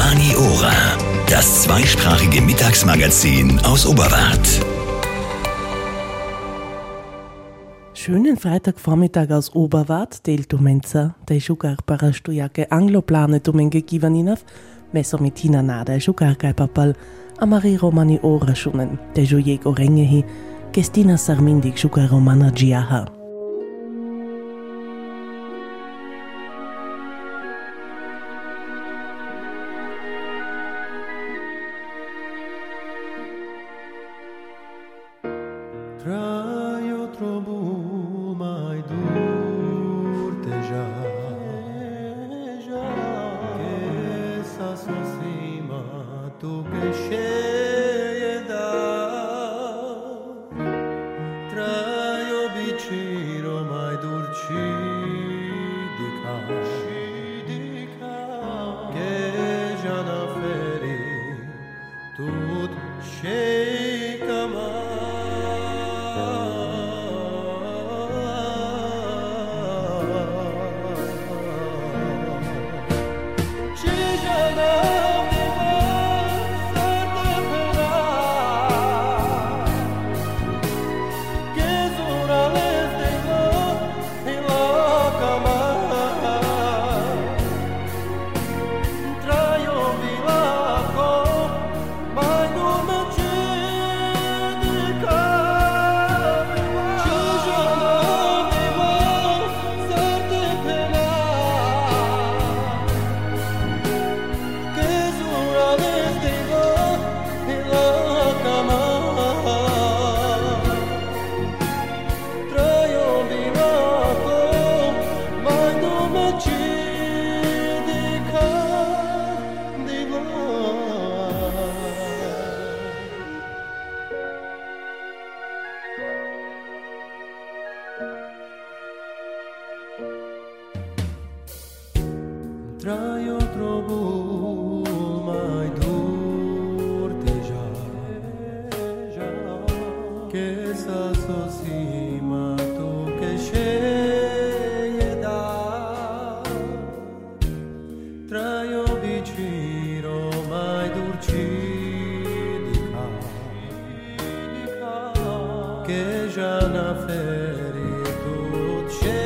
Romani Ora, das zweisprachige Mittagsmagazin aus Oberwart. Schönen Freitagvormittag aus Oberwart, del Tumenza, dai jugar para stojake angloplane tumenge givaninov, meso mitina nada jugar kai papal, a Mari Romani Ora shunen, dai jujek orengehi, Kestina Sarmindik jugar romana giaha. Traio trobu mai dur deja che sa sosima tu che sceglie da traio vicino mai durci di che già na feri tut sceglie mai. Traio trobu mai dur deja che sa sosima tu che sceglie da traio vicino mai durci di che già na feri tu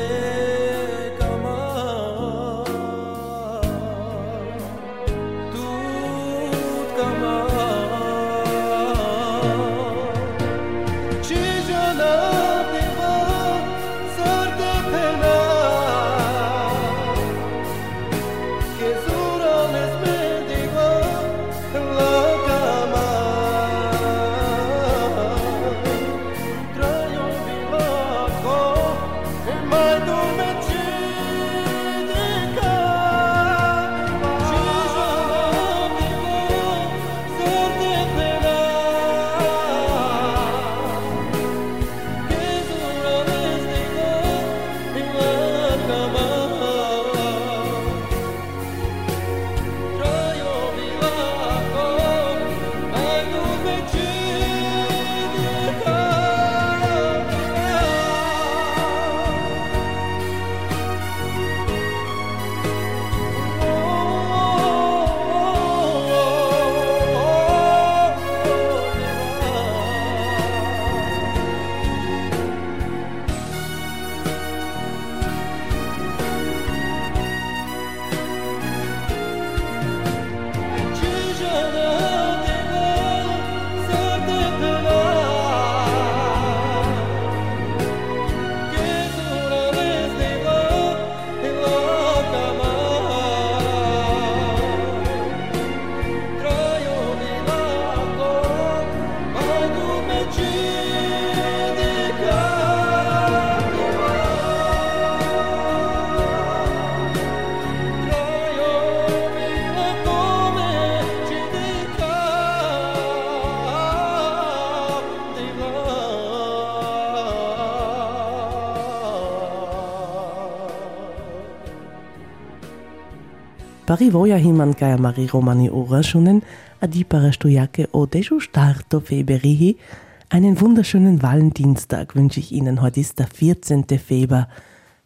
Pari voja himan kai Mari Romani Ora shunen, adi para stojake o deju starto feberihi. Einen wunderschönen Valentinstag wünsche ich Ihnen. Heute ist der 14. Februar.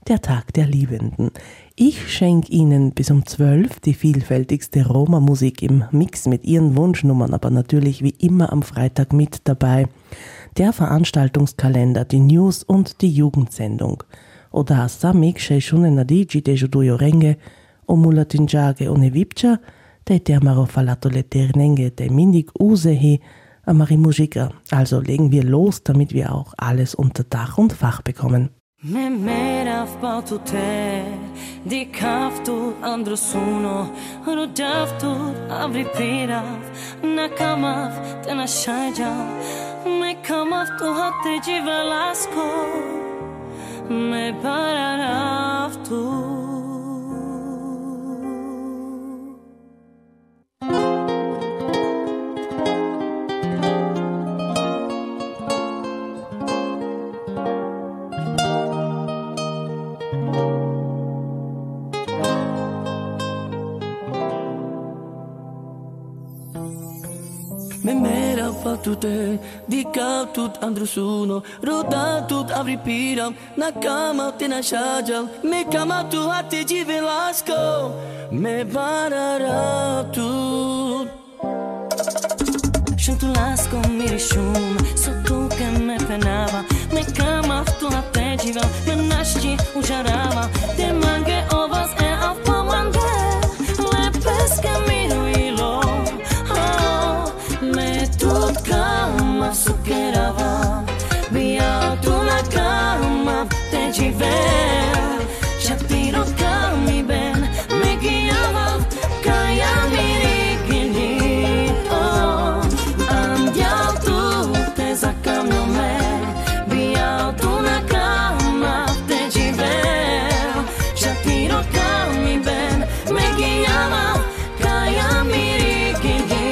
der Tag der Liebenden. Ich schenke Ihnen bis um 12 die vielfältigste Roma-Musik im Mix mit Ihren Wunschnummern, aber natürlich wie immer am Freitag mit dabei. Der Veranstaltungskalender, die News und die Jugendsendung. Oder samik šešune nadici te žudujo renge, omulatinjage one vipča, te termaro falato leternenge te mindig usehi, amari muzika. Also legen wir los, damit wir auch alles unter Dach und Fach bekommen. Me merav patute, di kaftu andro suno, rodavtu avri pirav, na kamav te na shajav, me kamav tu hatte jivelasko, me pararav tu. Me mera fatute, di tut andrusuno, roda tut avri piram, na kama te na shajal, me kama tu hati de Velasco, me barara tut. Shantulasco mirishum, so tu que me penava, me kama tu hati de me nashti ujarava, te mange ovas e av pomande, lepes que miro ilo. Kama sukerava, via tu na kama te jiver, shatiro kami ben, me guiava, kaya mirigini, oh, andiao tu te zakamno me, via tu na kama te jiver, shatiro kami ben, me guiava, kaya mirigini.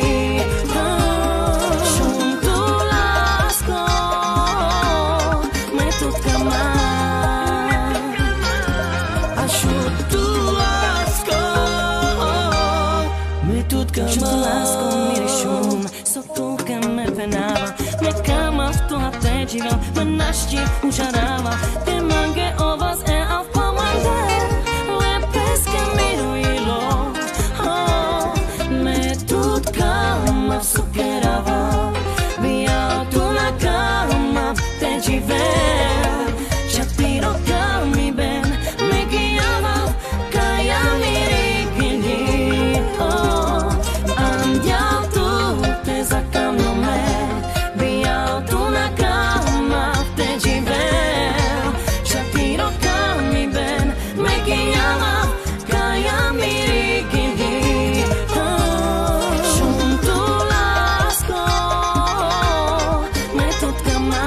Shantulasco mirishum, so tu que me penava, me kama tu hati de me nashti ujarava, te mange ovas e av pomande, lepes que miro ilo, oh, me tut kama sukerava, via tu na kama te jiver, shatiro kami ben, me guiava, kaya mirigini, oh, andiao tu te zakamno me, via tu na kama te jiver, shatiro kami ben, me guiava, kaya mirigini, oh, shuntulasco, me tut kama,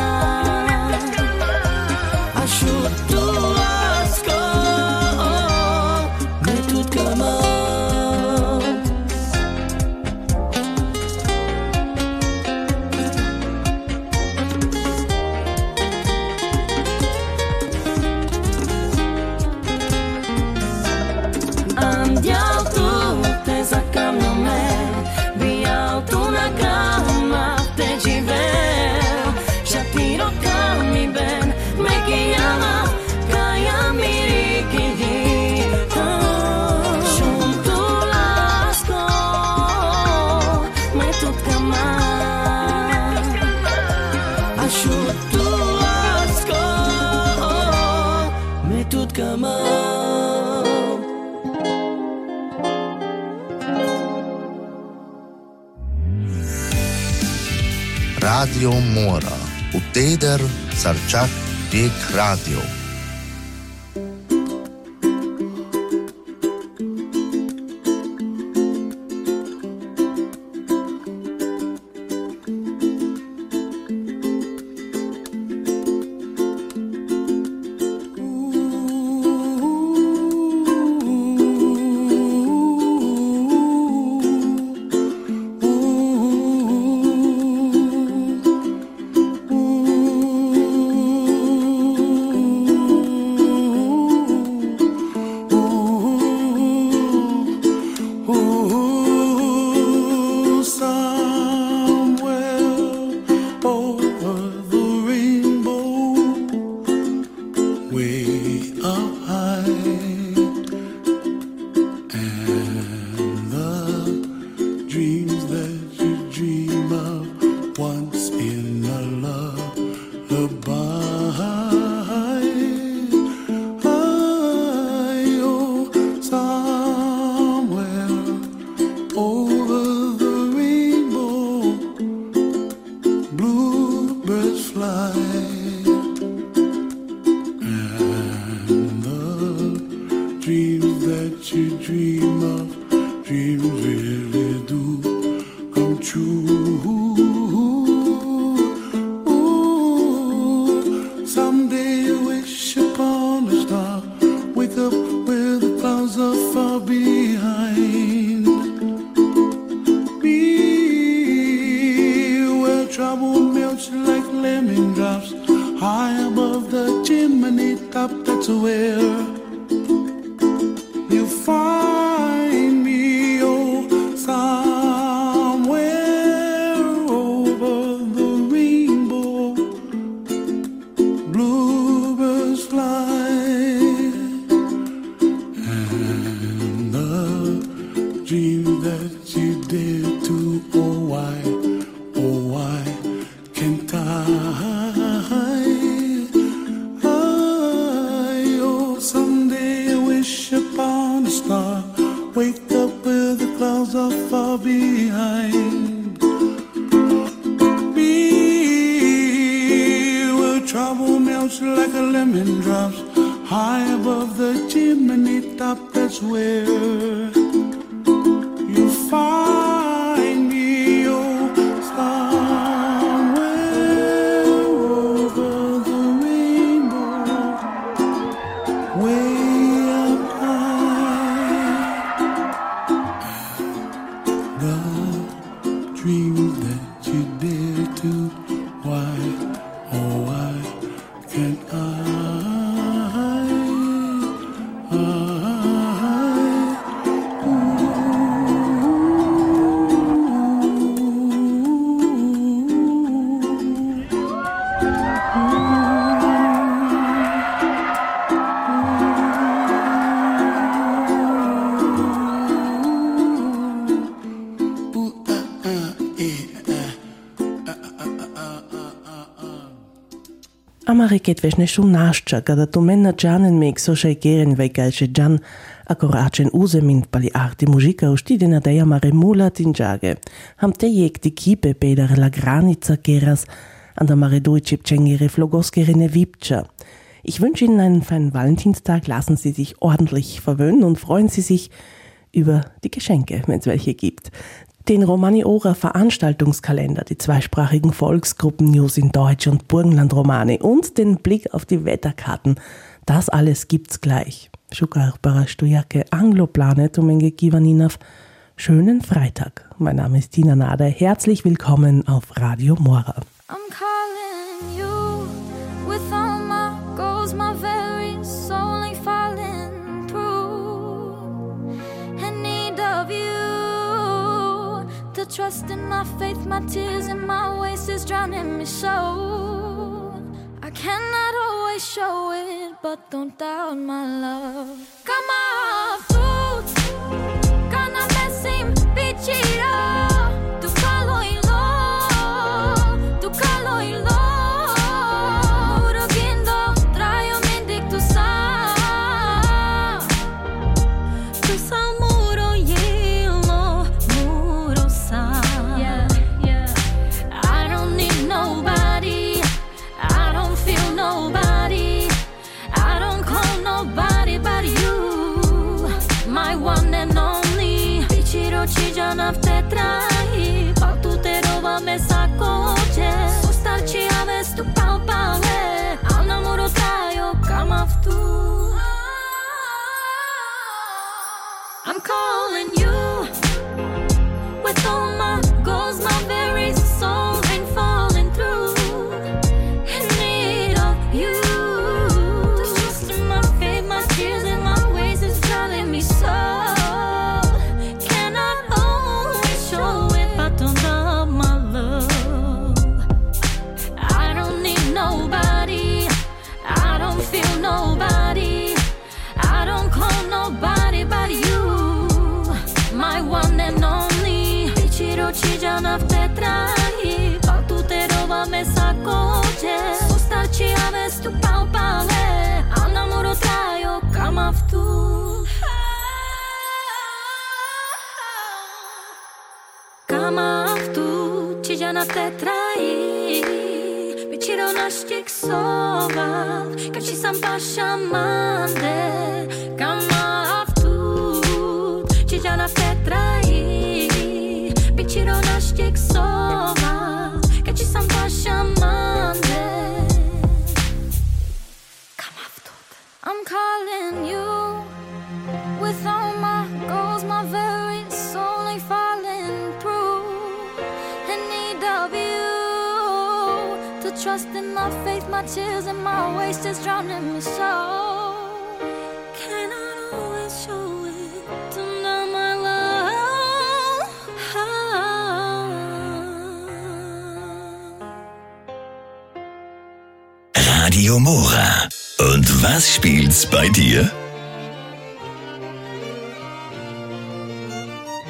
ashuntulasco, me tut kama. Andiao tu te zakamno me, via tu na kama te jiver, shatiro kami ben, me guiava, kaya mirigini, oh, shuntulasco, me tut kama, ashuntulasco, me tut kama. Radio Mora, Uteder Sarčak Vek Radio. dream that you dare to. Oh why can't oh, someday I wish upon a star, wake up where the clouds are far behind me, where trouble melts like a lemon drops high above the chimney top. That's where you find me, oh, somewhere over the rainbow, way up high. The dreams that you dare to, why, oh why can't I? Ameriket veš nešum našča, kada tu mena džanen meg so še geren vejgalše džan, akoračen uzemint pali arti mužika uštidena da jamare mula tinđage. Ham te jek di kipe pedar la granica keras, an der mare dujčipčengere flogoskerene vipča. Ich wünsche Ihnen einen feinen Valentinstag, lassen Sie sich ordentlich verwöhnen und freuen Sie sich über die Geschenke, wenn es welche gibt. Den Romani Ora Veranstaltungskalender, die zweisprachigen Volksgruppen-News in Deutsch und Burgenland-Romani und den Blick auf die Wetterkarten, das alles gibt's gleich. Šukarbara Stojake Anglo-Planet Givaninav. Schönen Freitag. Mein Name ist Tina Nader. Herzlich willkommen auf Radio Mora. I'm calling you with all my goals, my very soul ain't falling through. In need of you. The trust in my faith, my tears and my waste is drowning me so. I cannot always show it, but don't doubt my love. Come on, fruits, gonna miss him, bichiro. Tu calo y lo, muro viendo, traio mendic tu sa. Tu sa muro yelo, muro sa. Yeah. I don't need nobody, I don't feel nobody, I don't call nobody but you, my one and only. Bichiro ci già nafte trahi, pa tu te roba me sakoče. Sustarci ave stu palpale, al namoro trajo kamav tu. I'm calling you with all my goals, my very soul ain't falling through. In need of you. The trust in my faith, my tears and my ways is driving me so. Cannot always show it, but don't love my love. I don't need nobody, I don't feel nobody, I don't call nobody but you, my one and only. Bichiro ci già nafte trahi, pa tu te roba me sakoče. Sustarci ave stu palpale, al namoro trajo kamav tu. Kamav tu, ci già nafte trahi, bichiro naštik sova, kad ci sam paša mande. Kamav tu, ci già nafte trahi, bichiro naštik sova, kad ci sam paša mande. Kamav tu. I'm calling you with all my goals, my very soul ain't falling through. In need of you. The trust in my faith, my tears and my waste is drowning me so. Cannot always show it, don't know my love. Radio Mora. Und was spielt's bei dir?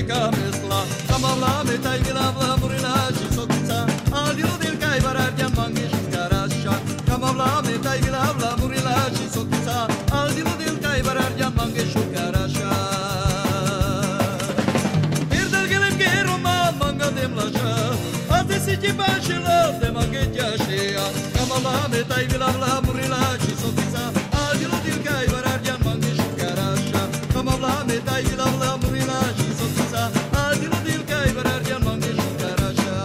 kamesla kamavla metay vilavla murila sokitsa alio del kai barardia mangi karasha kamavla metay vilavla murila sokitsa alio del kai barardia mangi karasha birdel gelem geroma manga demlasha atesi ki bashla de mangi yashia kamavla metay vilavla murila sokitsa alio del kai barardia mangi karasha kamavla metay vilavla murila sokitsa alio del kai barardia mangi karasha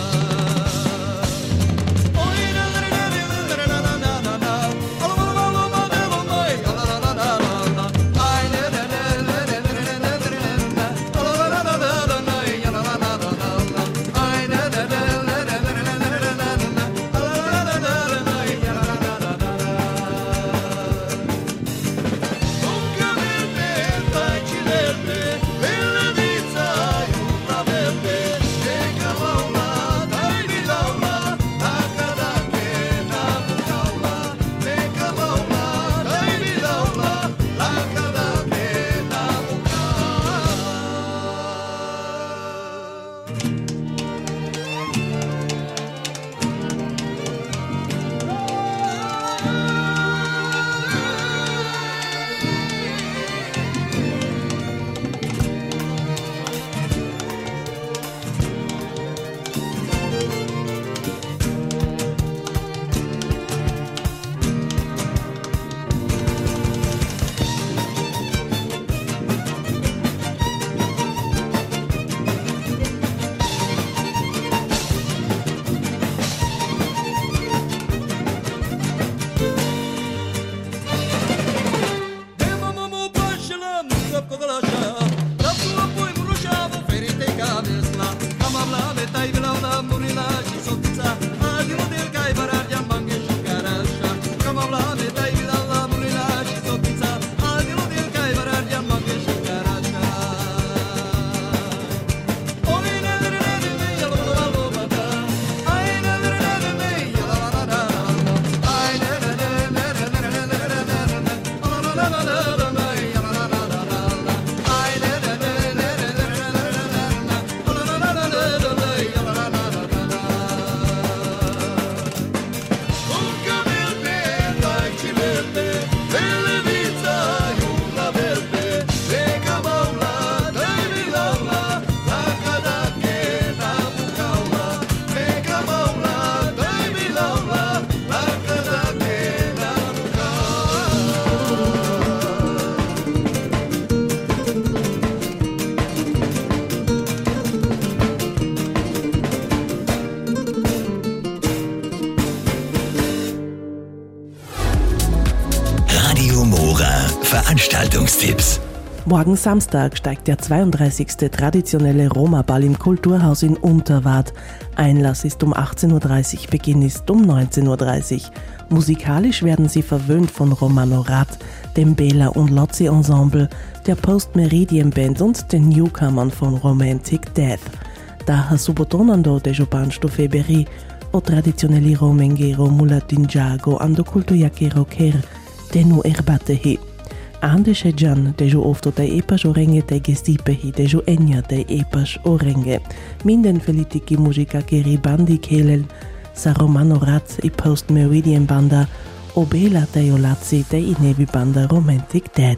Veranstaltungstipps. Morgen Samstag steigt der 32. traditionelle Roma-Ball im Kulturhaus in Unterwart. Einlass ist um 18.30 Uhr, Beginn ist um 19.30 Uhr. Musikalisch werden sie verwöhnt von Romano Rat, dem Bela und Lozzi Ensemble, der Post Meridian Band und den Newcomern von Romantic Death. Daher subotonando dejo bansto feberi, o tradizionelli romengero mulatingiago ando cultuiache rocker, denu erbatehi. Ande Shejan, dejo ofto dai epas orenge dai gestipehi, dejo enya dai epas orenge. Minden felitiki musica che ribandi kelel, sa Romano Rat I Post Meridian Banda, o Bela dai Olazzi dai Inevi Banda Romantic Dead.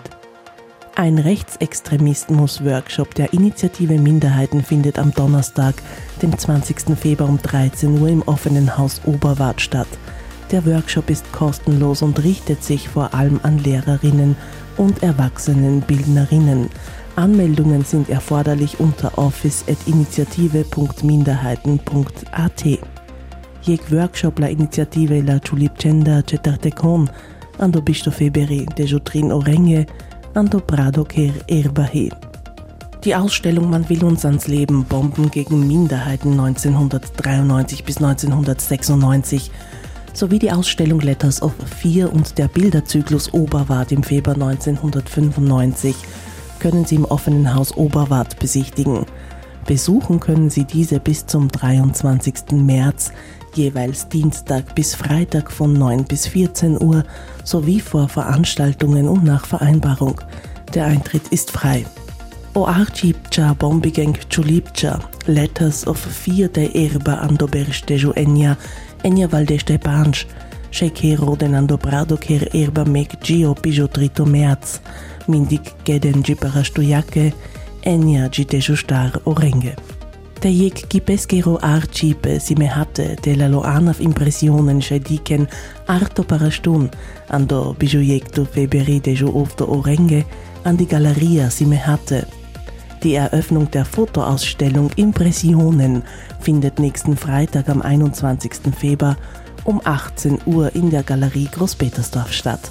Ein Rechtsextremismus-Workshop der Initiative Minderheiten findet am Donnerstag, dem 20. Februar um 13 Uhr im offenen Haus Oberwart statt. Der Workshop ist kostenlos und richtet sich vor allem an Lehrerinnen und Erwachsenenbildnerinnen. Anmeldungen sind erforderlich unter office@initiative.minderheiten.at. Jeg Workshop la Initiative la Ciulipcenda Cetartecon, ando bisto feberi dejo trin orenge, ando prado ker erbahe. Die Ausstellung Man will uns ans Leben, Bomben gegen Minderheiten 1993 bis 1996 sowie die Ausstellung Letters of Fear und der Bilderzyklus Oberwart im Februar 1995 können Sie im offenen Haus Oberwart besichtigen. Besuchen können Sie diese bis zum 23. März, jeweils Dienstag bis Freitag von 9 bis 14 Uhr, sowie vor Veranstaltungen und nach Vereinbarung. Der Eintritt ist frei. O Archipcha bombigeng Chulipcha, Letters of 4 de erba ando bersteju Enya Valde Stepanch, Shekero den ando brado ker erba mek gio pijotrito meaz, mindik geden giparastujake, Enya giteju star orenge. Der jeg gipeskero archipe si me hatte de la loanav impressionen schediken arto parastun, ando bijojekto feberi deju ofto orenge, an die Galeria si me hatte. Die Eröffnung der Fotoausstellung Impressionen findet nächsten Freitag am 21. Februar um 18 Uhr in der Galerie Großpetersdorf statt.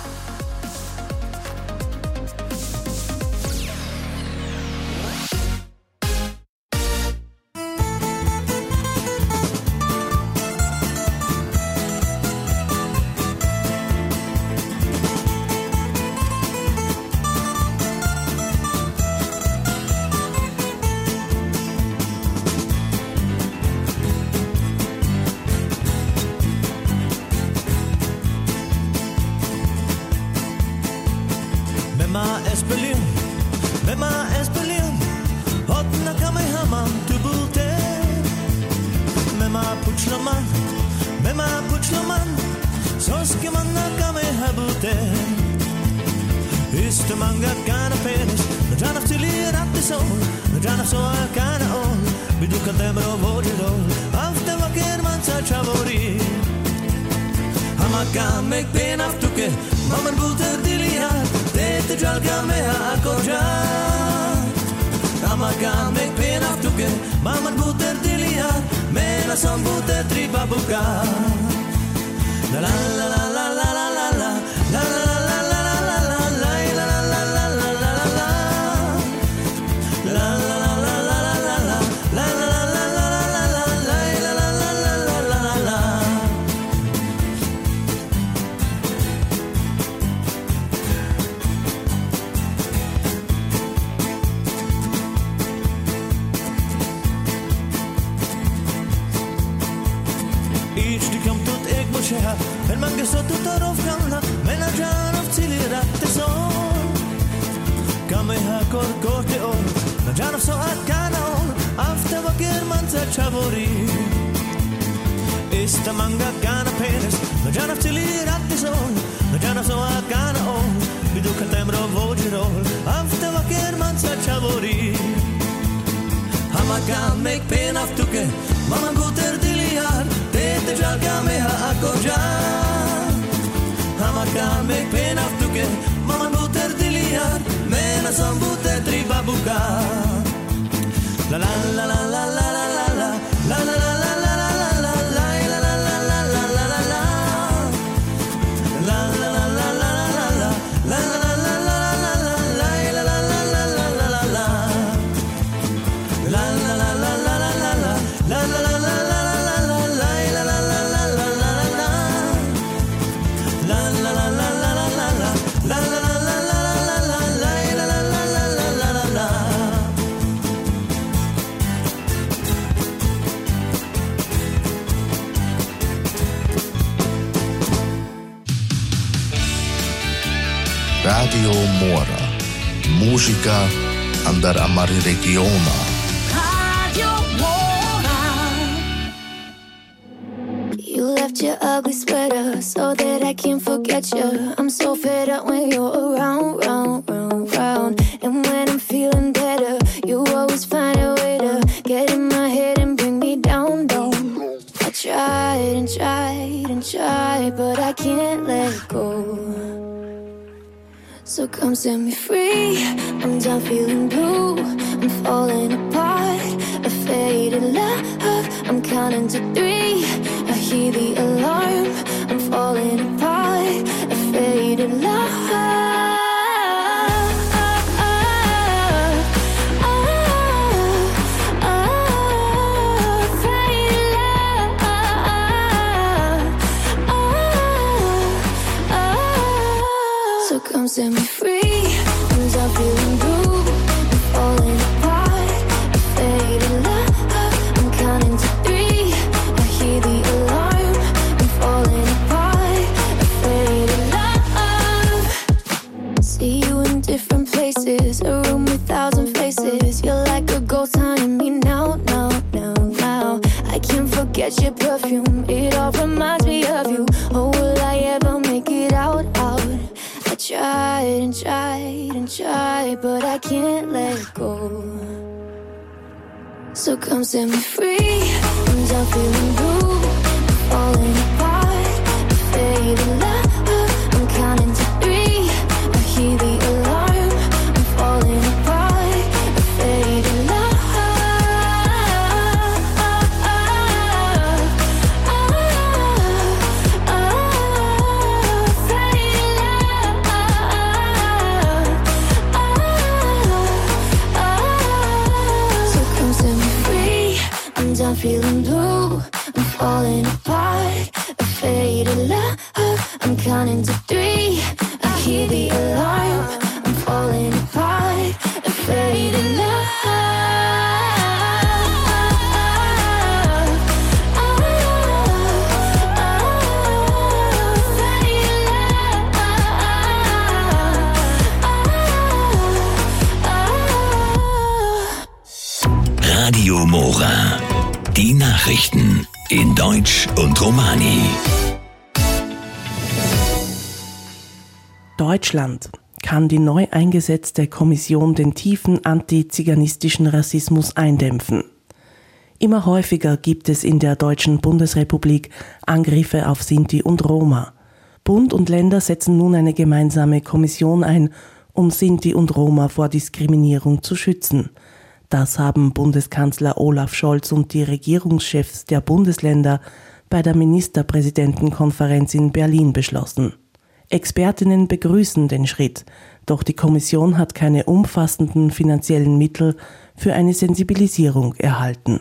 Radio Mora. Musica andar amari regiona. Radio Mora. You left your ugly sweater so that I can't forget you. I'm so fed up when you're around, round, round, round. And when I'm feeling better, you always find a way to get in my head and bring me down, down. I tried and tried and tried, but I can't let go. So come set me free, I'm done feeling blue, I'm falling apart, a faded love, I'm counting to 3, I hear the alarm, I'm falling apart, a faded love. Come set me free, cause I'm feeling blue, I'm falling apart, a faded love, I'm counting to 3, I faces. You're like a ghost haunting me now, now, now, now. I can't forget your perfume. It all reminds me of you. Oh, will I ever make it out, out? I tried and tried and tried, but I can't let go. So come set me free. I'm done feeling blue, falling apart, fading love. I'm counting to 3. I hear the alarm. I'm falling apart, fading love. I'm feeling blue, I'm falling apart, a faded love. I'm counting to 3. I hear the alarm. I'm falling apart, a faded love. Radio Mora. Die Nachrichten in Deutsch und Romani. Deutschland. Kann die neu eingesetzte Kommission den tiefen antiziganistischen Rassismus eindämpfen? Immer häufiger gibt es in der deutschen Bundesrepublik Angriffe auf Sinti und Roma. Bund und Länder setzen nun eine gemeinsame Kommission ein, um Sinti und Roma vor Diskriminierung zu schützen. Das haben Bundeskanzler Olaf Scholz und die Regierungschefs der Bundesländer bei der Ministerpräsidentenkonferenz in Berlin beschlossen. Expertinnen begrüßen den Schritt, doch die Kommission hat keine umfassenden finanziellen Mittel für eine Sensibilisierung erhalten.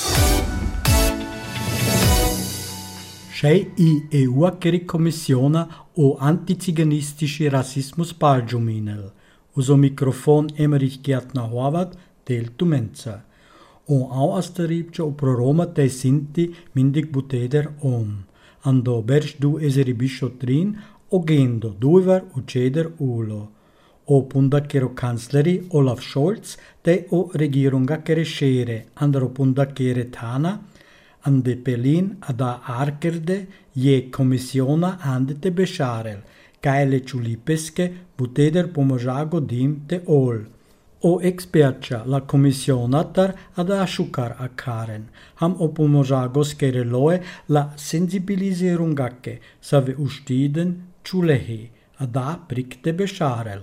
C'è EU Kommissione o antiziganistische Rassismus Paljuminel. Uso Mikrofon Emmerich Gärtner Horvath del Tumenza. O au astaripcia o proroma te sinti mindig buteder Ando berch du eseri bischotrin o gendo duiver uceder ulo. O pundacchero Kanzleri Olaf Scholz te o regierunga crescere andro pundacchero Tana ande Berlin ada arkerde je kommissiona andete bescharel geile ciulipeske buteder pomojago dim te ol. O expercia la commissionatar ad asciucar a Karen, ham o pomojagos kereloe la sensibilisierungake, save ustiden ciulehi, ada prikte bescharel.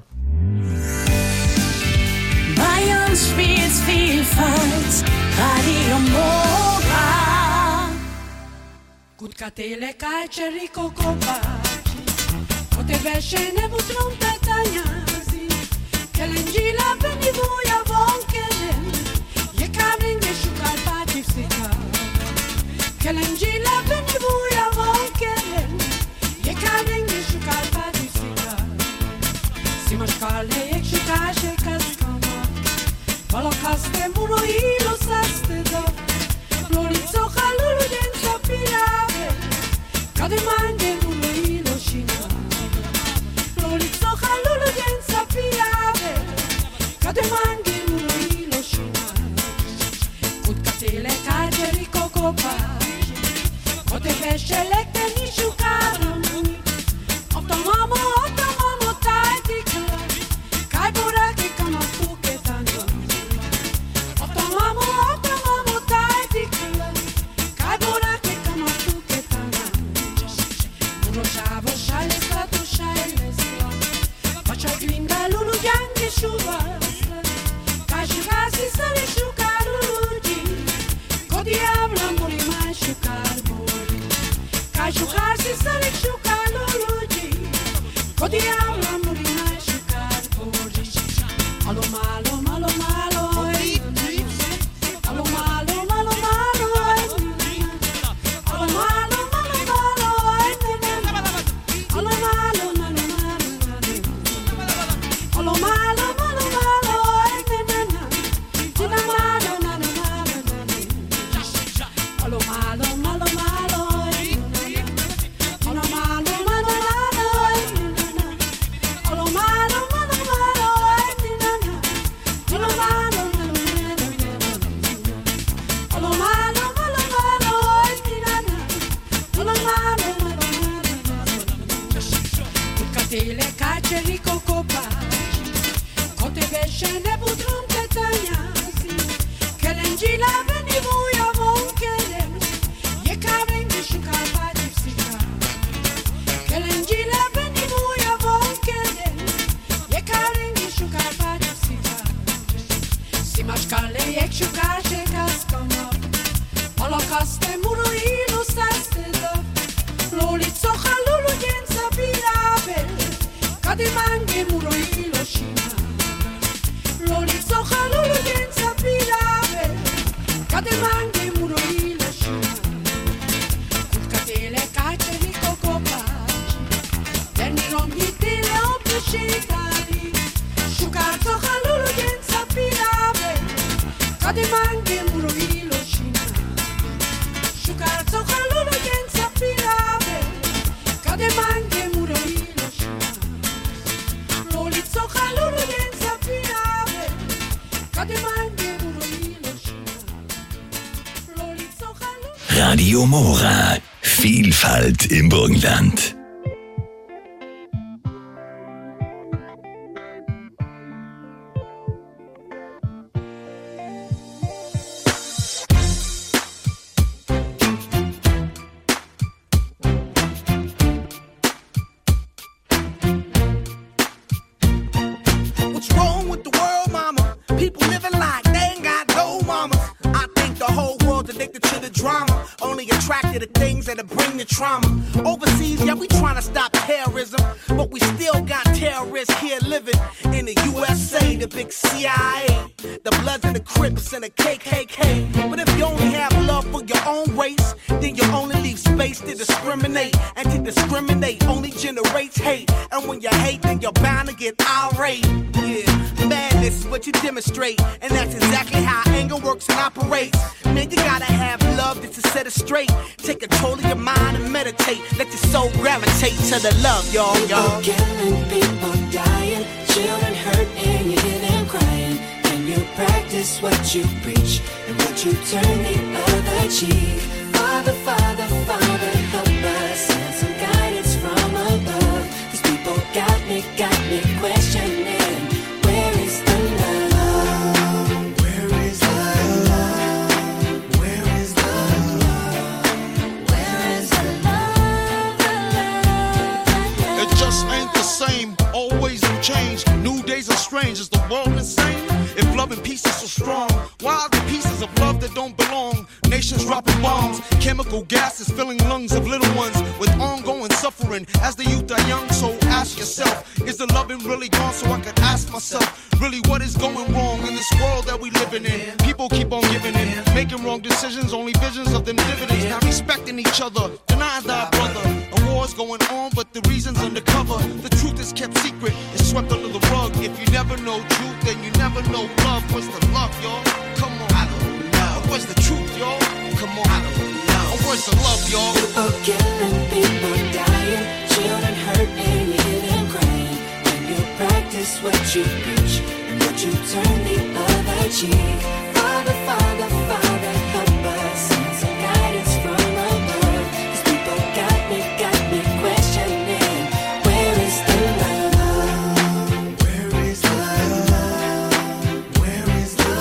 Bayern spielt Vielfalt, Radio Mora. Gut catele calceri cocopaci, poteva scene mutron petagnazi, che l'engila venivuia vonkelen, je karin je shukal patifsika, che l'engila venivuia vonkelen, je karin je shukal patifsika, si mashkale ek shukashe kaskama, balokaste muro ilo saste do, florizo halulu dentro pirave, cade mange muro ilo shina, florizo halulu dentro pirave, cade mange muro ilo shina, kut katele kajeri kokopa, kote veshe lekte ni shukaram, otomomo taitikla, kai buraki kama fuketanga, otomomo taitikla, kai buraki kama fuketanga, uno chavo shale stato shale sta, faccia gringa lulu bianchi shuvasla, kai shugasi sale shukaruluji, kodi avla muri mai shukar muri, kai shugasi sale shukaruluji, kodi avla muri mai shukar muri, alo malo malo malo, alo malo malo malo, alo malo malo malo, alo malo malo malo, alo malo malo malo, tina malo malo malo, alo malo malo malo, alo malo malo malo, caceri cocopaci, cote besce ne putrum te tagnasi, che l'engila venivu ja von keles, je kavren di shukava di psika, che l'engila venivu ja von keles, je kavren di shukava di psika, si maškale je šukače kaskama, holocaste muru ilu saste dov, lolico halulu jensa pirabel, kade mange muro Hiroshima. Lolico halulu jensa pirabel, kade mange muro Hiroshima. Kutkatele kaceri kokopaci, derni rombi tele opuscitali, shukarto halulu jensa pirabel, kade mange muro Hiroshima. Shukarto halulu jensa pirabel, kade mange muro Hiroshima. Lolico halulu jensa pirabel, kade mange muro Hiroshima. Lolico halulu. Radio Mora. Vielfalt im Burgenland. What's wrong with the world, mama? People living like they ain't got no mamas. I think the whole world's addicted to the drama, only attracted to things that'll bring the trauma. Overseas, yeah, we trying to stop terrorism, but we still got terrorists here living in the USA, the big CIA, the Bloods and the Crips and the KKK. But if you only have love for your own race, then you only leave space to discriminate, and to discriminate only generates hate. And when you hate, then you're bound to get irate. Yeah, madness is what you demonstrate, and that's exactly how anger works and operates. Man, you gotta have love just to set it straight. Take control of your mind and meditate. Let your soul gravitate to the love, y'all. People killing, people dying, children hurt and you hear them crying. And you practice what you preach, and what you turn the other cheek. Father, Father, Father, help us, send some guidance from above. These people got me questioning, where is the love? Where is the love? Where is the love? Where is the love, the love, the love? It just ain't the same, always new change. New days are strange, is the world insane? If love and peace is so strong, why are there pieces of love that don't belong? Nations dropping bombs, chemical gases filling lungs of little ones with ongoing suffering as the youth are young. So ask yourself, is the loving really gone? So I can ask myself, really what is going wrong in this world that we living in? People keep on giving in, making wrong decisions, only visions of them dividends. Not respecting each other, denying thy brother. A war's going on, but the reason's undercover. The truth is kept secret, it's swept under the rug. If you never know truth, then you never know love. What's the love, y'all? Come on, I don't know. What's the truth, y'all? Come on, I don't know. What's the love, y'all? People killing, people dying, children hurt and you hear them crying. When you practice what you preach, and what you turn the other cheek. Father, Father, Father, help us, send some guidance from above. These people got me questioning, where is the love? Where is the love? Where is the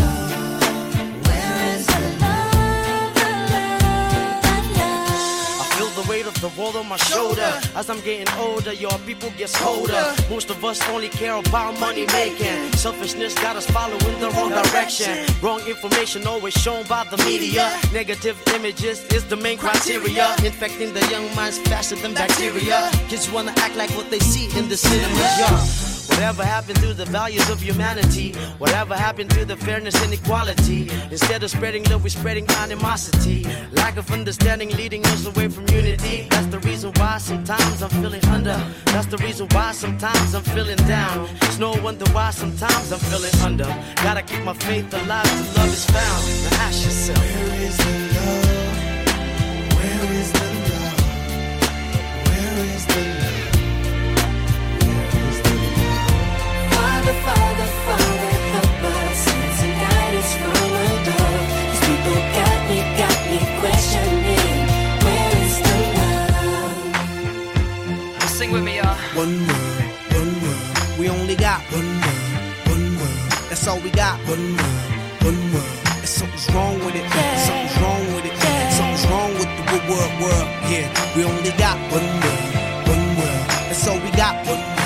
love? Where is the love, the love, the love? I feel the weight of the world on my shoulder. As I'm getting older, your people get colder. Most of us only care about money making. Selfishness got us following the wrong direction. Wrong information always shown by the media. Negative images is the main criteria. Infecting the young minds faster than bacteria. Kids wanna act like what they see in the cinemas, yeah. Whatever happened to the values of humanity? Whatever happened to the fairness and equality? Instead of spreading love, we're spreading animosity. Lack of understanding leading us away from unity. That's the reason why sometimes I'm feeling under. That's the reason why sometimes I'm feeling down. It's no wonder why sometimes I'm feeling under. Gotta keep my faith alive till love is found. Now ask yourself, Where is the love? Where is the love? Where is the love? Father, Father, Father, help us, send some guidance from above. These people got me questioning, where is the love? sing with me, y'all. One world, one we got one world. And something's wrong with it. Something's wrong with it. Something's wrong with the world. Yeah, we only got one world. And so we got one world.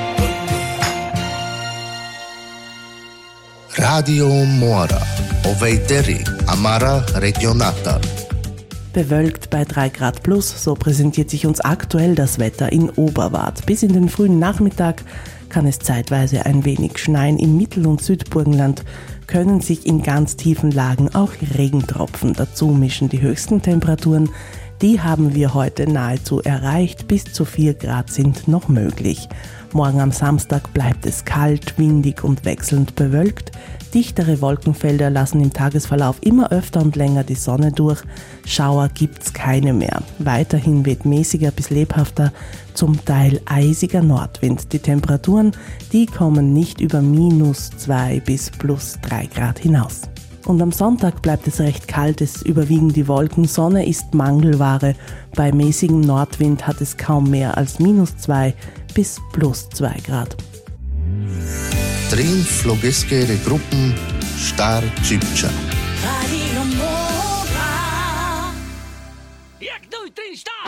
Radio Mora, Oveiteri, Amara Regionata. Bewölkt bei 3 Grad plus, so präsentiert sich uns aktuell das Wetter in Oberwart. Bis in den frühen Nachmittag kann es zeitweise ein wenig schneien. Im Mittel- und Südburgenland können sich in ganz tiefen Lagen auch Regentropfen dazu mischen. Die höchsten Temperaturen, die haben wir heute nahezu erreicht. Bis zu 4 Grad sind noch möglich. Morgen am Samstag bleibt es kalt, windig und wechselnd bewölkt. Dichtere Wolkenfelder lassen im Tagesverlauf immer öfter und länger die Sonne durch. Schauer gibt's keine mehr. Weiterhin weht mäßiger bis lebhafter, zum Teil eisiger Nordwind. Die Temperaturen, die kommen nicht über -2 bis +3 Grad hinaus. Und am Sonntag bleibt es recht kalt, es überwiegen die Wolken, Sonne ist Mangelware. Bei mäßigem Nordwind hat es kaum mehr als -2 bis +2 Grad. Trin flogeske gruppen Star Čipča. Radio Mora. Jak duj, trin, star!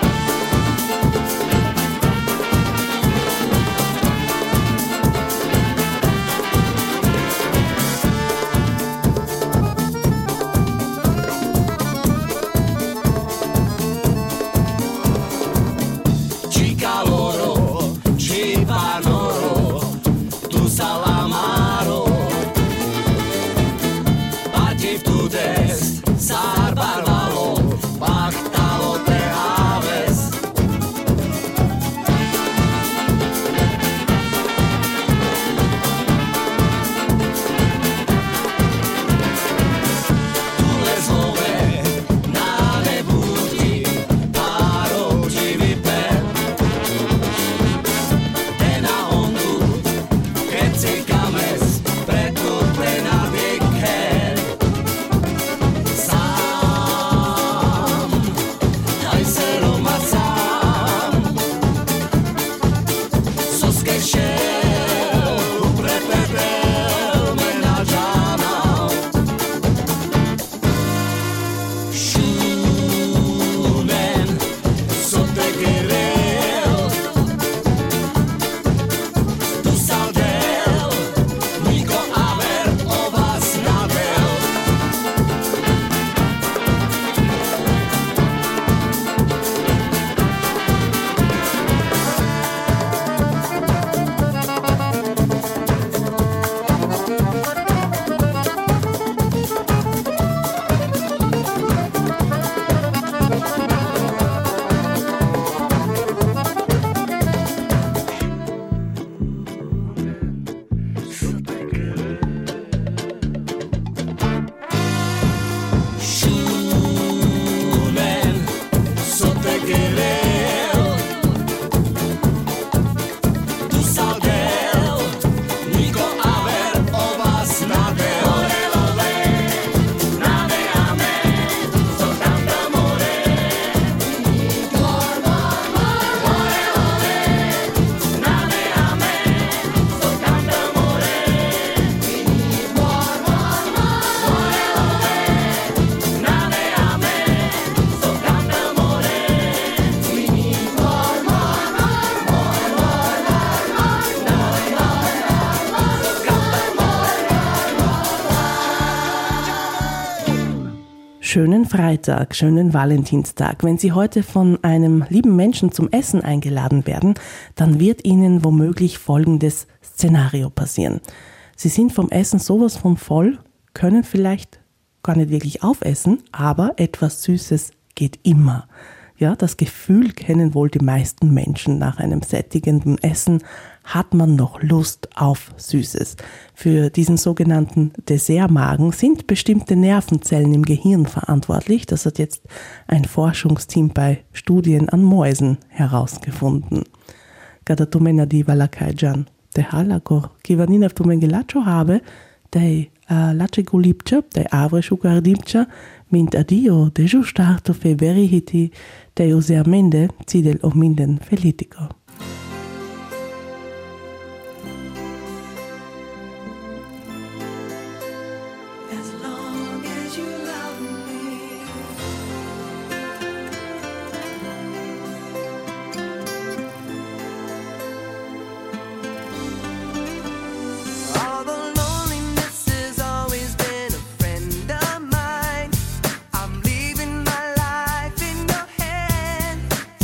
Schönen Freitag, schönen Valentinstag. Wenn Sie heute von einem lieben Menschen zum Essen eingeladen werden, dann wird Ihnen womöglich folgendes Szenario passieren. Sie sind vom Essen sowas von voll, können vielleicht gar nicht wirklich aufessen, aber etwas Süßes geht immer. Ja, das Gefühl kennen wohl die meisten Menschen. Nach einem sättigenden Essen hat man noch Lust auf Süßes. Für diesen sogenannten Dessertmagen sind bestimmte Nervenzellen im Gehirn verantwortlich. Das hat jetzt ein Forschungsteam bei Studien an Mäusen herausgefunden. Kada tumena di valakajjan, de halako, kivanina tumengelacho habe, de lache gulipcha, de avre shukardipcha, mint adio, de justarto fe verihiti, de useamende, cidel ominden felitico. as long as you love me. All the loneliness has always been a friend of mine. I'm leaving my life in your hand.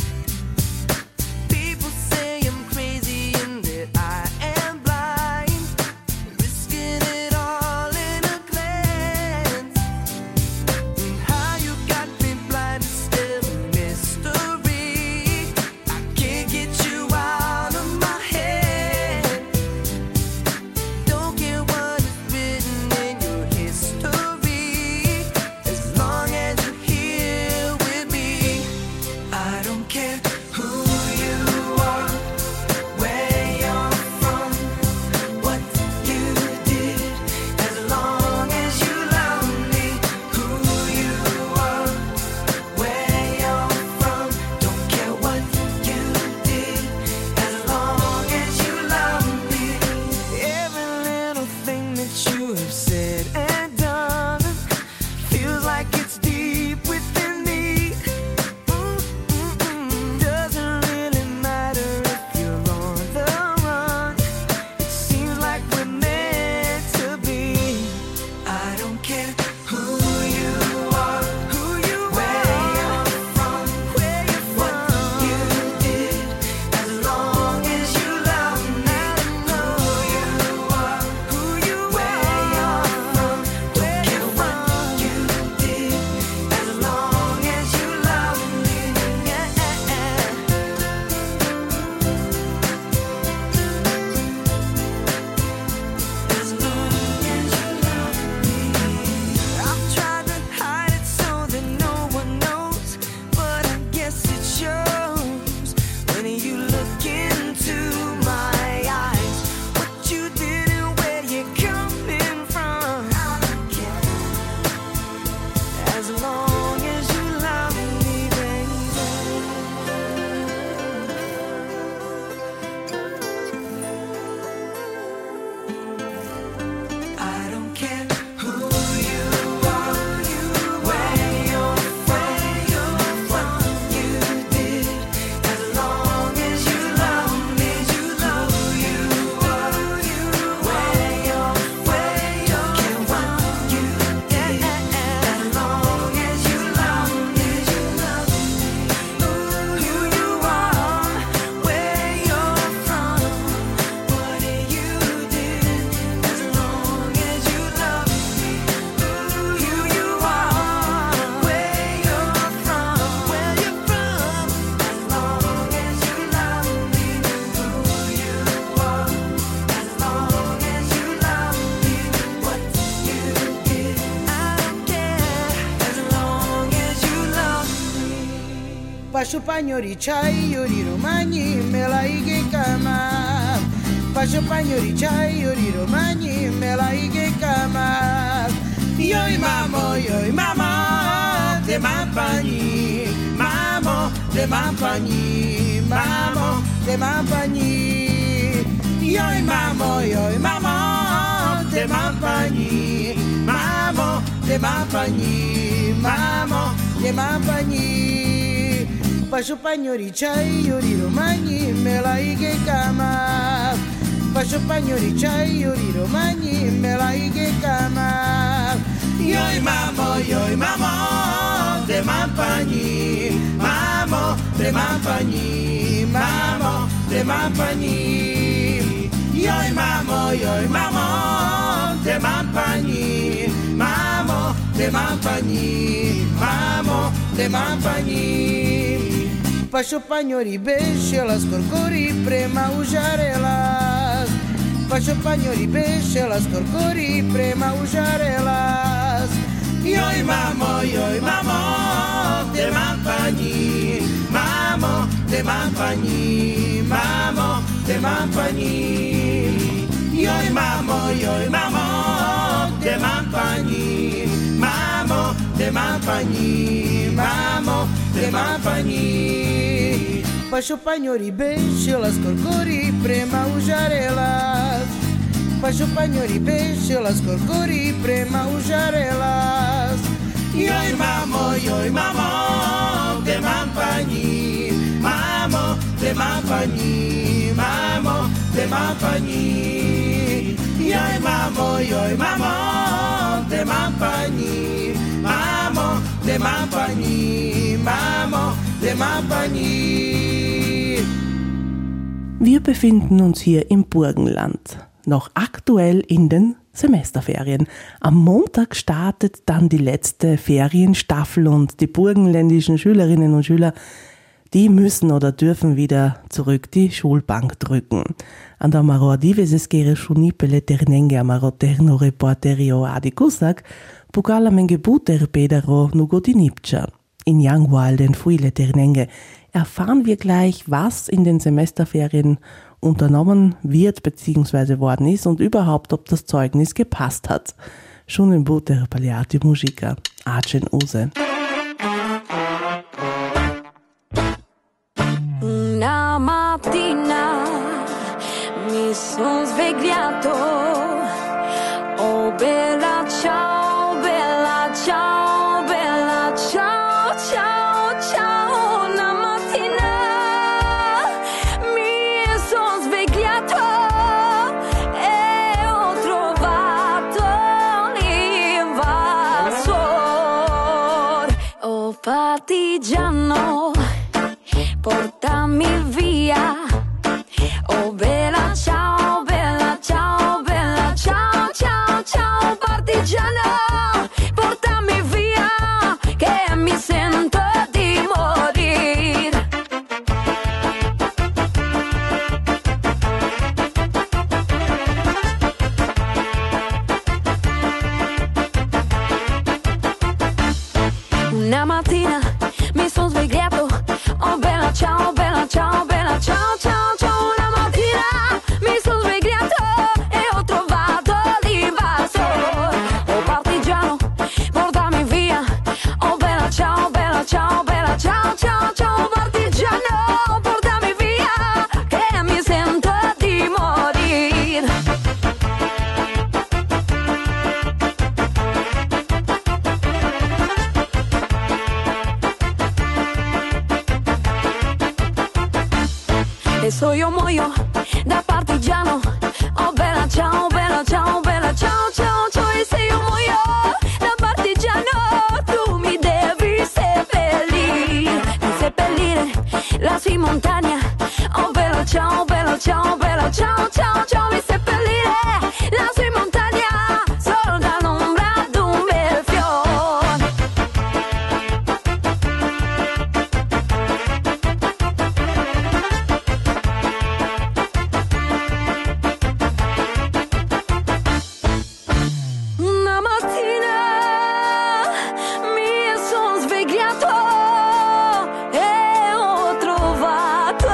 People say I'm crazy and that I am blind, risking it all in a glance. And how you got me blind is still a mystery. I can't get you out of my head. Don't care what is written in your history, as long as you're here with me. I don't care who you are, where you're from, what you did, as long as you love me. Who you are, where you're from, don't care what you did, as long as you love me. Every little thing that you have said and done feels like it's deep within me. Doesn't really matter if you're on the run. It seems like we're meant to be. I don't care who you are, where you're from, what you did, as long as you love me. Who you are, where you're from, don't care what you did, as long as you love me. As long as you love me. I've tried to hide it so that no one knows, but I guess it shows when you look into my eyes. What you did and where you're coming from. I don't care, as long as you love me, baby. I don't care who you are, where you're from, what you did, as long as you love me. Who you are, where you're from, don't care what you did, as long as you love me. Who you are, where you're from, what you did, as long as you love me. Who you are, where you're from, as long as you love me. Who you are, as long as you love me. What you did, I don't care, as long as you love me. Pașu pagnori ciaiuri romani me la ighe kama. Pașu pagnori ciaiuri romani me la ighe kama. Yoi mamo, te mampagni, mamo, te mampagni, mamo, te mampagni. Yoi mamo, te mampagni, mamo, te mampagni, mamo, te mampagni. Pașu pagnori ciaiuri romani me la ighe kama. Pașu pagnori ciaiuri romani me la ighe kama. Yoi mamo, te mampagni, mamo, te mampagni, mamo, te mampagni. Yoi mamo, te mampagni, mamo, te mampagni, mamo, te mampagni. Pașu pagnori besce la scorcori prema ujarelas. Pașu pagnori besce la scorcori prema ujarelas. Yoi mamo, te mampagni, mamo, te mampagni, mamo, te mampagni. Yoi mamo, te mampagni, mamo, te mampagni, mamo, te mampagni. Pașu pagnori besce la scorcori prema ujarelas. pa chupanyori pesce, las corcori prema ujarelas. Yoi mamo, te mampagni, mamo, te mampagni, mamo, te mampagni. Yoi mamo, te mampagni, mamo, te mampagni, mamo, te mampagni. Wir befinden uns hier im Burgenland, noch aktuell in den Semesterferien. Am Montag startet dann die letzte Ferienstaffel und die burgenländischen Schülerinnen und Schüler, die müssen oder dürfen wieder zurück die Schulbank drücken. Andamaro adiveseschere șunipele ternenge amaro terno reporterio adikusak, pukala mengebuter pedero nugodinipcha. In Januar den Fuile ternenge erfahren wir gleich, was in den Semesterferien unternommen wird bzw. worden ist und überhaupt, ob das Zeugnis gepasst hat. Schon im Buter Paliati Musica, Acen Use. Una mattina mi son svegliato, oh bella ciao, bella ciao, bella ciao, ciao, ciao. Una mattina mi son svegliato e ho trovato l'invasor, oh partigiano, portami via, oh bella ciao, bella ciao, bella ciao, ciao, ciao, partigiano, portami via, che mi sento di morire. Una mattina mi son svegliato, oh bella ciao, bella ciao, bella ciao, ciao, ciao. Una mattina mi son svegliato e ho trovato l'invasor, oh partigiano, portami via, oh bella ciao, bella ciao, bella ciao, ciao, ciao, partigiano, portami via, che mi sento di morire. E so io muoio da partigiano, oh bella ciao, bella ciao, bella ciao, ciao, ciao. E se io muoio da partigiano, tu mi devi seppellire lassù in montagna, oh bella ciao, bella ciao, bella ciao, ciao, ciao. Mi seppellire lassù in montagna, solo dall'ombra d'un bel fiore. Una mattina mi son svegliato e ho trovato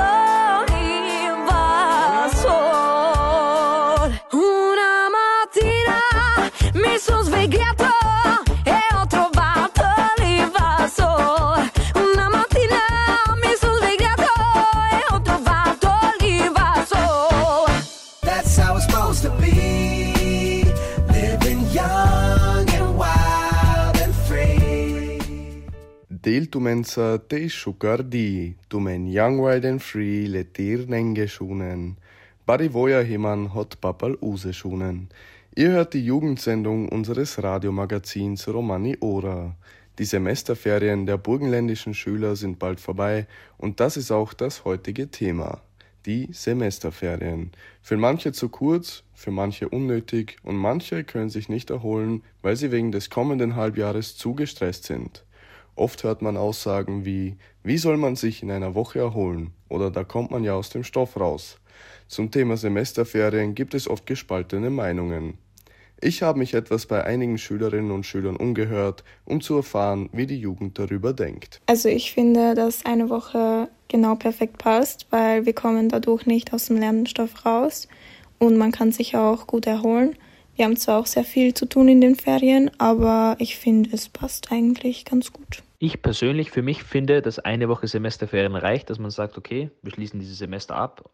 l'invasor. Una mattina mi son svegliato e ho trovato l'invasor. Una mattina mi son svegliato e ho trovato l'invasor. That's how it's supposed to be. Living young and wild and free. Del tumensa te schukardi, tumen young, wild and free, le tir nenge schunen. Bari voja heman hot papal use schunen. Ihr hört die Jugendsendung unseres Radiomagazins Romani Ora. Die Semesterferien der burgenländischen Schüler sind bald vorbei und das ist auch das heutige Thema. Die Semesterferien. Für manche zu kurz, für manche unnötig und manche können sich nicht erholen, weil sie wegen des kommenden Halbjahres zu gestresst sind. Oft hört man Aussagen wie soll man sich in einer Woche erholen? Oder da kommt man ja aus dem Stoff raus. Zum Thema Semesterferien gibt es oft gespaltene Meinungen. Ich habe mich etwas bei einigen Schülerinnen und Schülern umgehört, um zu erfahren, wie die Jugend darüber denkt. Also ich finde, dass eine Woche genau perfekt passt, weil wir kommen dadurch nicht aus dem Lernstoff raus und man kann sich auch gut erholen. Wir haben zwar auch sehr viel zu tun in den Ferien, aber ich finde, es passt eigentlich ganz gut. Ich persönlich für mich finde, dass eine Woche Semesterferien reicht, dass man sagt, okay, wir schließen dieses Semester ab,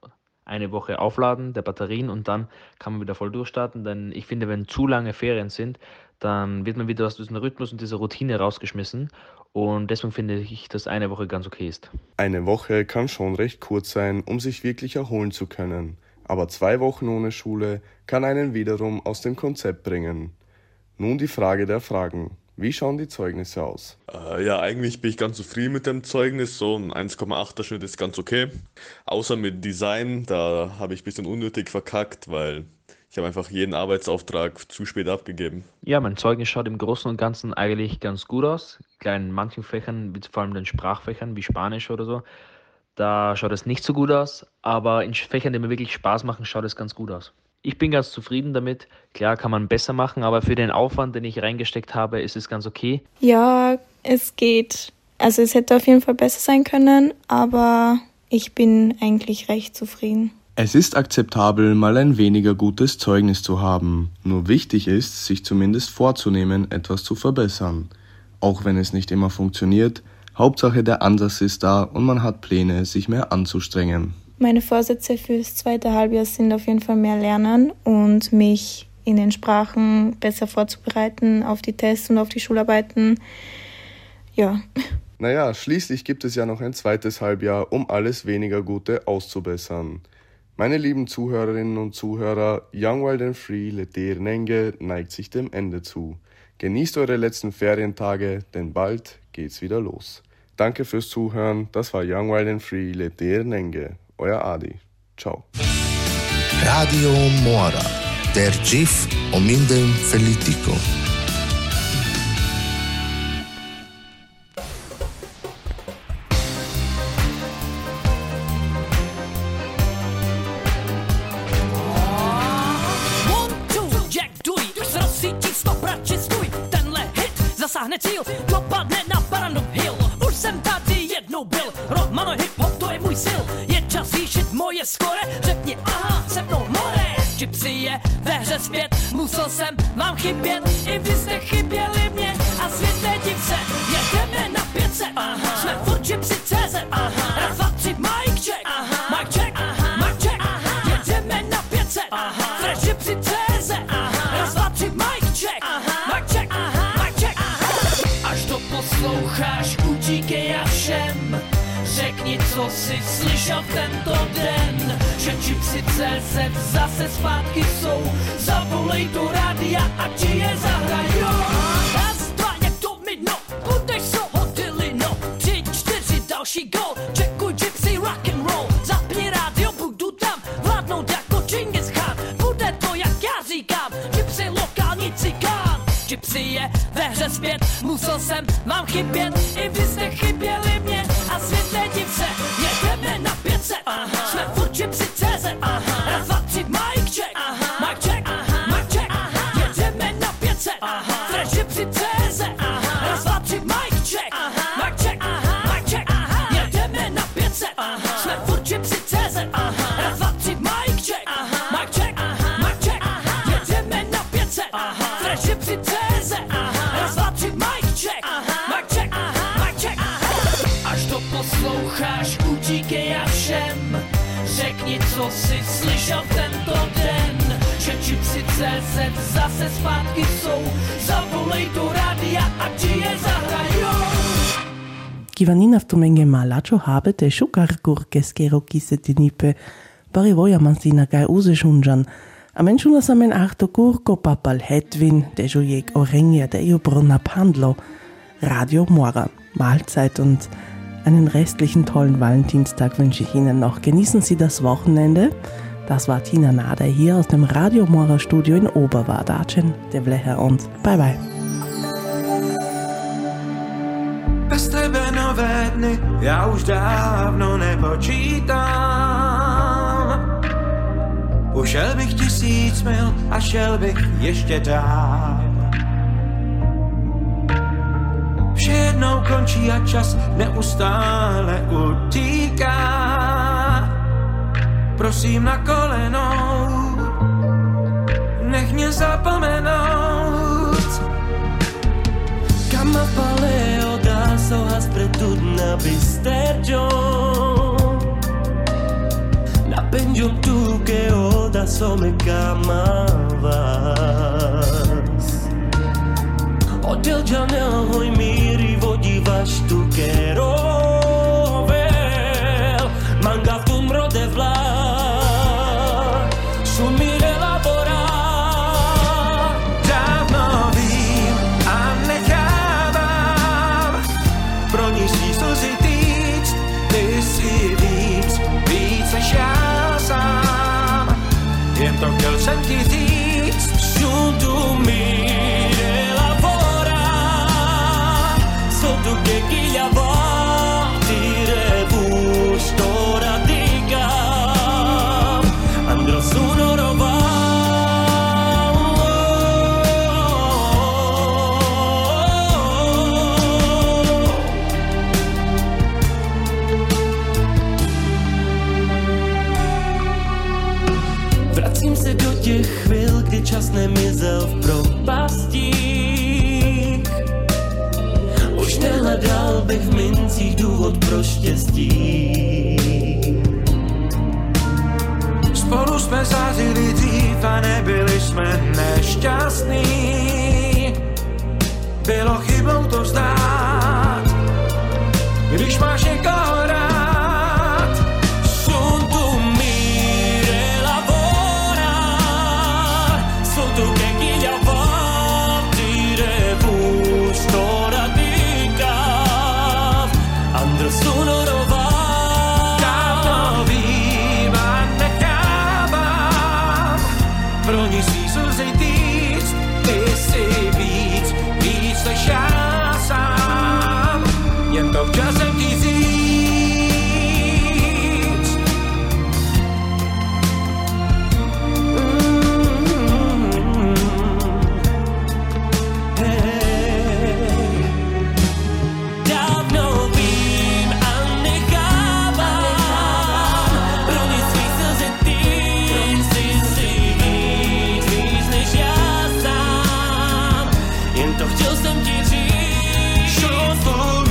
eine Woche Aufladen der Batterien und dann kann man wieder voll durchstarten. Denn ich finde, wenn zu lange Ferien sind, dann wird man wieder aus diesem Rhythmus und dieser Routine rausgeschmissen. Und deswegen finde ich, dass eine Woche ganz okay ist. Eine Woche kann schon recht kurz sein, um sich wirklich erholen zu können. Aber 2 Wochen ohne Schule kann einen wiederum aus dem Konzept bringen. Nun die Frage der Fragen. Wie schauen die Zeugnisse aus? Ja, eigentlich bin ich ganz zufrieden mit dem Zeugnis. So ein 1,8er Schnitt ist ganz okay. Außer mit Design, da habe ich ein bisschen unnötig verkackt, weil ich habe einfach jeden Arbeitsauftrag zu spät abgegeben. Ja, mein Zeugnis schaut im Großen und Ganzen eigentlich ganz gut aus. Klar, in manchen Fächern, vor allem den Sprachfächern wie Spanisch oder so, da schaut es nicht so gut aus. Aber in Fächern, die mir wirklich Spaß machen, schaut es ganz gut aus. Ich bin ganz zufrieden damit. Klar, kann man besser machen, aber für den Aufwand, den ich reingesteckt habe, ist es ganz okay. Ja, es geht. Also es hätte auf jeden Fall besser sein können, aber ich bin eigentlich recht zufrieden. Es ist akzeptabel, mal ein weniger gutes Zeugnis zu haben. Nur wichtig ist, sich zumindest vorzunehmen, etwas zu verbessern. Auch wenn es nicht immer funktioniert, Hauptsache der Ansatz ist da und man hat Pläne, sich mehr anzustrengen. Meine Vorsätze fürs zweite Halbjahr sind auf jeden Fall mehr lernen und mich in den Sprachen besser vorzubereiten auf die Tests und auf die Schularbeiten. Ja. Naja, schließlich gibt es ja noch ein zweites Halbjahr, um alles weniger Gute auszubessern. Meine lieben Zuhörerinnen und Zuhörer, Young, Wild and Free, Leter Nenge neigt sich dem Ende zu. Genießt eure letzten Ferientage, denn bald geht's wieder los. Danke fürs Zuhören, das war Young, Wild and Free, Leter Nenge. Euer Adi. Ciao. Radio Mora, der GIF omildem Felitico. Zasáhne cíl, dopadne na Barandov Hill. Už jsem tady jednou byl, Romano hip-hop to je můj styl. Je čas zvýšit moje skore, řekni aha, se mnou more. Gypsy je ve hře zpět, musel jsem vám chybět. I vy jste chyběli mě a světe div se. Jedeme na 500, jsme furt Gypsy.cz. Raz, dva, tři, mic check, mic check, mic check. Jedeme na 500, fresh Gypsy.cz. Raz, dva, tři, mic check, mic check. Až to posloucháš, utíkej a všem. Řekni, co jsi slyšel tento den. Že Gypsy.cz zase zpátky jsou. Zavolej do rádia a ti je zahrajou. Raz, dva, jak to midno, budeš sohodilino. 3, 4, další gol, čekuj Gypsy rock'n'roll. Zapni rádio, budu tam vládnout jako Džingis Khan. Bude to, jak já říkám, Gypsy lokální cikán. Gypsy je ve hře zpět, musel jsem vám chybět. I vy jste chyběli mě a světe div se. Jedeme na 500, jsme furt Gypsy.cz. Raz, dva, tři, mic check, mic check, mic check. Jedeme na 500, fresh Gypsy.cz. Raz, dva, tři, mic check, mic check, mic check. Jedeme na 500, jsme furt Gypsy.cz. Raz, dva, tři, mic check, mic check, mic check. Jedeme na 500, fresh Gypsy.cz. Raz, dva, tři, mic check, mic check, mic check. Až to posloucháš, utíkej a všem. Řekni, co jsi slyšel tento den. Že Gypsy.cz zase zpátky jsou. Zavolej do rádia a ti je zahrajou. Givanina v tumenge malacho habe te šukar kurkes kero kise tinipe. Bari voja mansina gai use šunžan. A menšuna samen arto kurko papal Hedwin, de jujek orengia de Iobrunner Pandlo. Radio Mora, Mahlzeit und einen restlichen tollen Valentinstag wünsche ich Ihnen noch. Genießen Sie das Wochenende. Das war Tina Nader hier aus dem Radio Mora Studio in Oberwart. Acen, devleher und bye bye. Bez tebe nové dny já už dávno nepočítám. Ušel bych 1000 mil a šel bych ještě dál. Vše jednou končí a čas neustále utíká. Prosím na kolenou, nech mě zapomenout. Kama paleo da sohas pretudna bisterjo. Na penjum amavas. Hotel janela hoi miri vodí vaš tu kerovel. Manga tumro de vla šumire labora. Dávno vím a nechávám pro ní si slzy týct. Ty si víc než já sám. Jen to chtěl jsem ti říct. Všudu mire labora. Jsou tu kekilja vatire vusto radika. Andro sunorova. Vracím se do těch chvil, kdy čas nemizel v propastích. Už nehledal bych v mincích důvod pro štěstí. Spolu jsme zářili dřív a nebyli jsme nešťastní. Bylo chybou to vzdát, když máš někoho rád. Sunorova. Dávno vím a nechávám pro ní svý slzy týct. Ty si víc než já sám. Jen to chtěl jsem ti říct. Chtěl jsem ti říct,